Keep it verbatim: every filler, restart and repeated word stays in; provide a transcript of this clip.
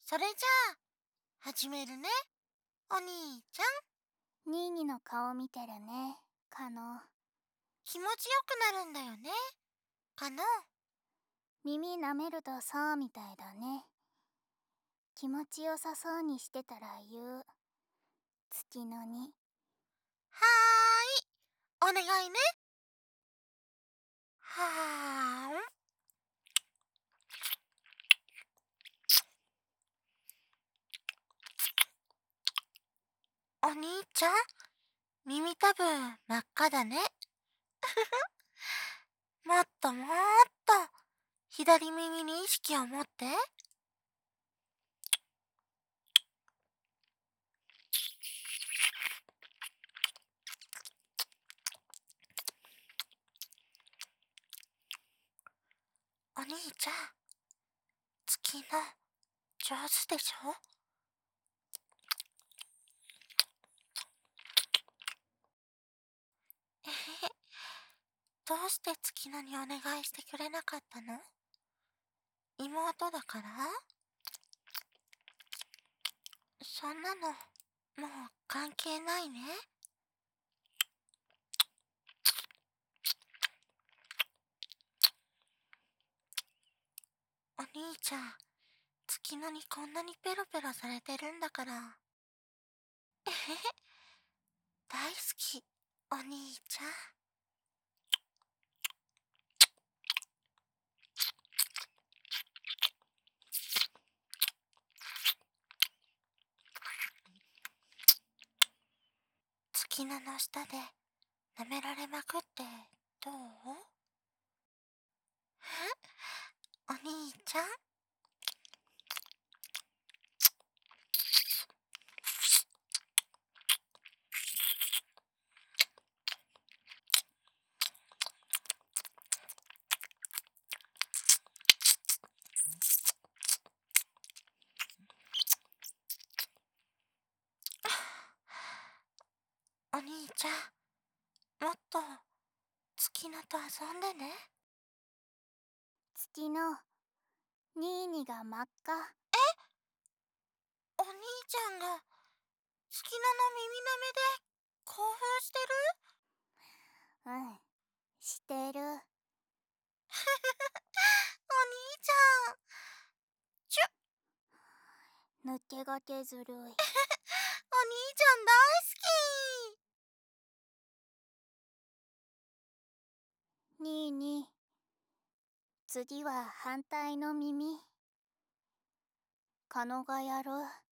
それじゃあ始めるね、お兄ちゃん。 ニーニの顔見てるね、カノ。 気持ちよくなるんだよね、カノ。 耳舐めるとそうみたいだね。気持ちよさそうにしてたら言う。月のに。 はーい、お願いね。はーん。お兄ちゃん、耳たぶ真っ赤だね。もっともっと左耳に意識を持って。お兄ちゃん、月の上手でしょ。えへへ、どうして月野にお願いしてくれなかったの？妹だから？そんなのもう関係ないね。お兄ちゃん、月野にこんなにペロペロされてるんだから。えへへ、大好き、お兄ちゃん。月野の下で舐められまくってどう？え、お兄ちゃん。お兄ちゃん、もっと月野と遊んでね。 月のニーニが真っ赤。 え、お兄ちゃんが月野の耳舐めで興奮してる？ うん、してる。 お兄ちゃん、チュッ。 抜けがけずるい。 お兄ちゃん大好き。 ニーニ、次は反対の耳。カノがやる。